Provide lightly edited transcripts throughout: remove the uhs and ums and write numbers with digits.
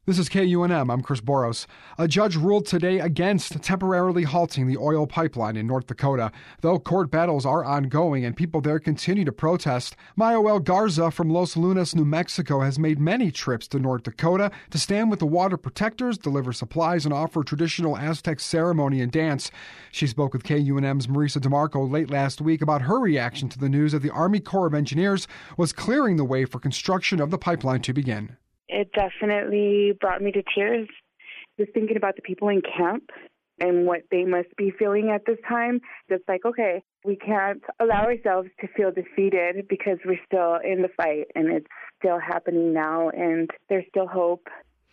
This is KUNM. I'm Chris Boros. A judge ruled today against temporarily halting the oil pipeline in North Dakota. Though court battles are ongoing and people there continue to protest, Mayoel Garza from Los Lunas, New Mexico, has made many trips to North Dakota to stand with the water protectors, deliver supplies, and offer traditional Aztec ceremony and dance. She spoke with KUNM's Marisa DeMarco late last week about her reaction to the news that the Army Corps of Engineers was clearing the way for construction of the pipeline to begin. It definitely brought me to tears, just thinking about the people in camp and what they must be feeling at this time. It's like, okay, we can't allow ourselves to feel defeated because we're still in the fight and it's still happening now and there's still hope.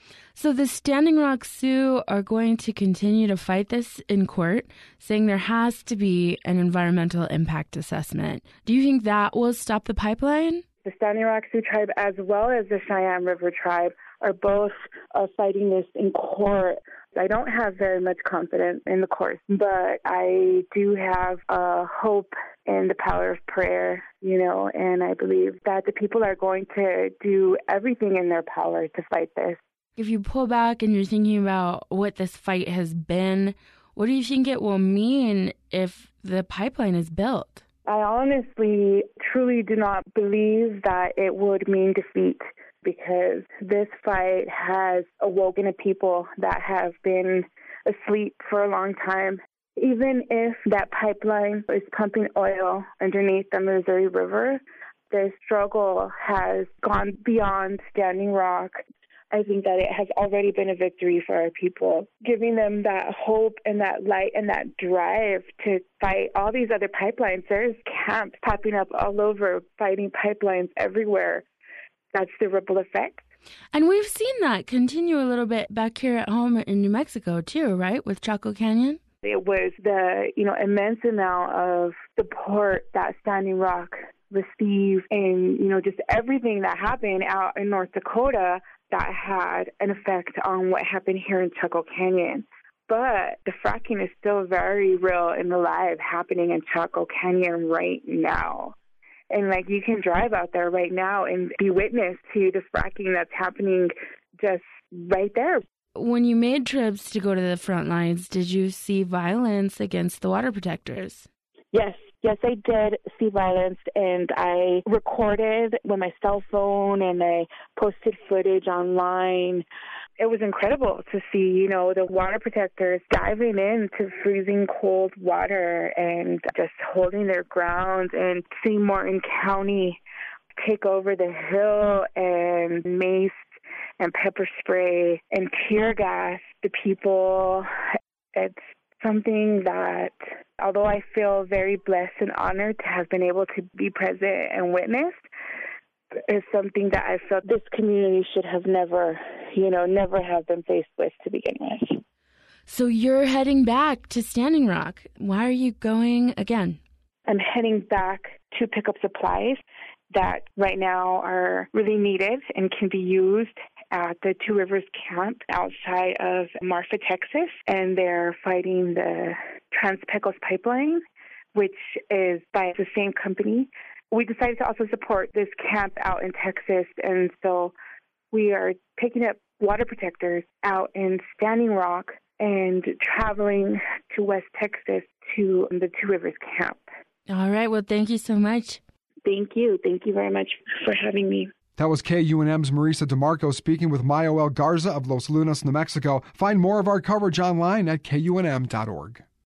So the Standing Rock Sioux are going to continue to fight this in court, saying there has to be an environmental impact assessment. Do you think that will stop the pipeline? The Standing Rock Sioux tribe as well as the Cheyenne River tribe are both fighting this in court. I don't have very much confidence in the courts, but I do have hope in the power of prayer, and I believe that the people are going to do everything in their power to fight this. If you pull back and you're thinking about what this fight has been, what do you think it will mean if the pipeline is built? I honestly, truly do not believe that it would mean defeat because this fight has awoken a people that have been asleep for a long time. Even if that pipeline is pumping oil underneath the Missouri River, the struggle has gone beyond Standing Rock. I think that it has already been a victory for our people, giving them that hope and that light and that drive to fight all these other pipelines. There's camps popping up all over, fighting pipelines everywhere. That's the ripple effect. And we've seen that continue a little bit back here at home in New Mexico too, right, with Chaco Canyon? It was the immense amount of support that Standing Rock received and, just everything that happened out in North Dakota that had an effect on what happened here in Chaco Canyon. But the fracking is still very real and alive happening in Chaco Canyon right now. And you can drive out there right now and be witness to the fracking that's happening just right there. When you made trips to go to the front lines, did you see violence against the water protectors? Yes, I did see violence, and I recorded with my cell phone, and I posted footage online. It was incredible to see, the water protectors diving into freezing cold water and just holding their ground, and seeing Morton County take over the hill and mace and pepper spray and tear gas the people. It's something that, although I feel very blessed and honored to have been able to be present and witnessed, is something that I felt this community should have never have been faced with to begin with. So you're heading back to Standing Rock. Why are you going again? I'm heading back to pick up supplies that right now are really needed and can be used at the Two Rivers camp outside of Marfa, Texas, and they're fighting the Trans-Pecos pipeline, which is by the same company. We decided to also support this camp out in Texas, and so we are picking up water protectors out in Standing Rock and traveling to West Texas to the Two Rivers camp. All right. Well, thank you so much. Thank you. Thank you very much for having me. That was KUNM's Marisa DeMarco speaking with Mayoel Garza of Los Lunas, New Mexico. Find more of our coverage online at KUNM.org.